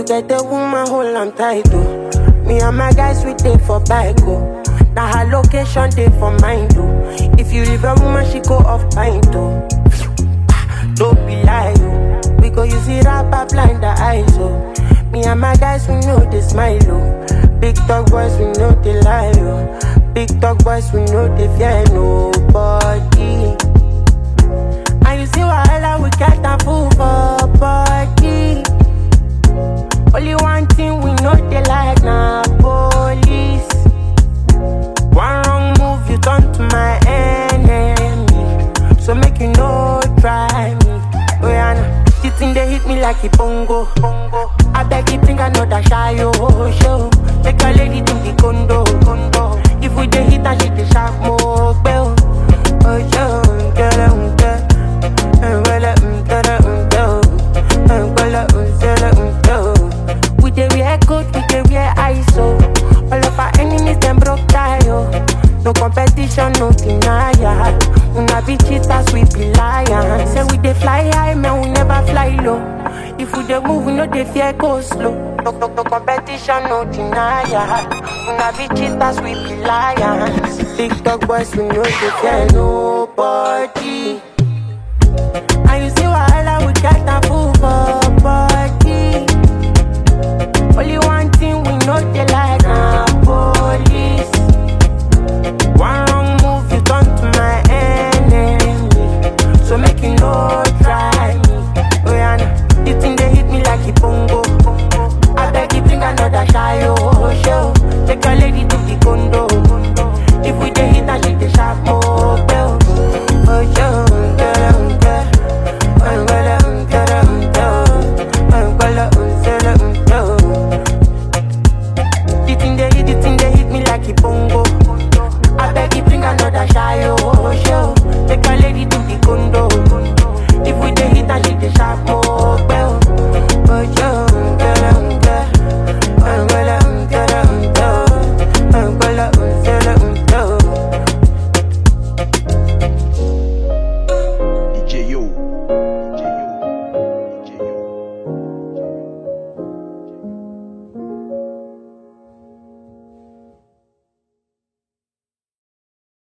get a woman hold am tight, oh. Me and my guys we dey for bike, oh. Now her location dey for mine, oh. If you leave a woman, she go off pint, oh. Don't be lie, oh. We go use it up, blind the eyes, oh. Me and my guys, we know they smile, oh. Big dog boys, we know they lie, oh. Big dog boys, we know they fear nobody. And you see wahala, we got a fool for body. Only one thing we know they like, nah, police. One wrong move, you turn to my enemy. So make you no try me. Oh yeah, nah. The thing they hit me like a bongo. I beg you think I know that shy, oh, show. Take a lady to the condo. If we dey hit and she dey sharp more bell. Oh, yo, get it, we dey wear coat, we dey wear ISO. All of our enemies them broke tie, oh. No competition, no denial. Una be cheaters, we be lions. Say we dey fly high, man, we never fly low. If we dey move, we no dey fear go slow. No competition, no denial. Una be cheaters, we be lions. Big dog boys, we no dey fear nobody.